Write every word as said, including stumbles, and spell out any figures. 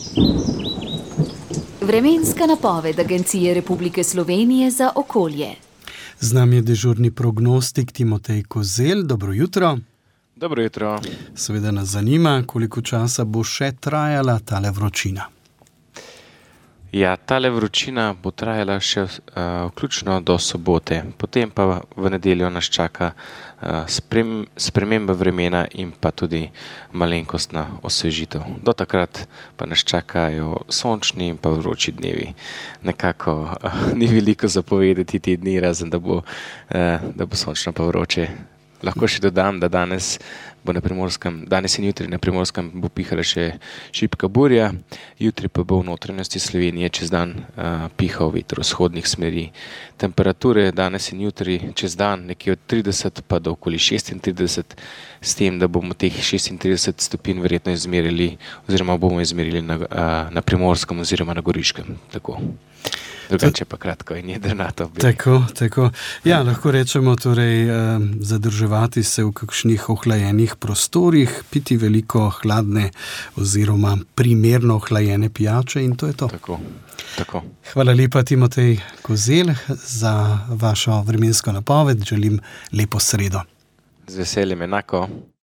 Vremenska napoved Agencije Republike Slovenije za okolje. Z nami je dežurni prognostik Timotej Kozelj. Dobro jutro. Dobro jutro. Seveda nas zanima, koliko časa bo še trajala tale vročina. Ja, tale vročina bo trajala še uh, vključno do sobote, potem pa v nedeljo nas čaka uh, sprem, sprememba vremena in pa tudi malenkostna osvežitev. Do takrat pa nas čakajo sončni in pa vroči dnevi. Nekako uh, ni veliko zapovedati te dni, razen da bo, uh, da bo sončno pa vroče. Lahko še dodam, da danes bo na Primorskem, danes in jutri na Primorskem bo pihala še šibka burja, jutri pa bo v notranjosti Slovenije čez dan uh, pihal veter vzhodnih smeri. Temperature danes in jutri čez dan nekje od trideset pa do okoli šestintrideset, s tem, da bomo teh šestintrideset stopinj verjetno izmerili oziroma bomo izmerili na, uh, na Primorskem oziroma na Goriškem. Tako. Drugače pa kratko in jedrnato. Tako, tako. Ja, lahko rečemo torej eh, zadrževati se v kakšnih ohlajenih prostorih, piti veliko hladne oziroma primerno ohlajene pijače in to je to. Tako, tako. Hvala lepa, Timotej Kozelj, za vašo vremensko napoved. Želim lepo sredo. Z veseljem enako.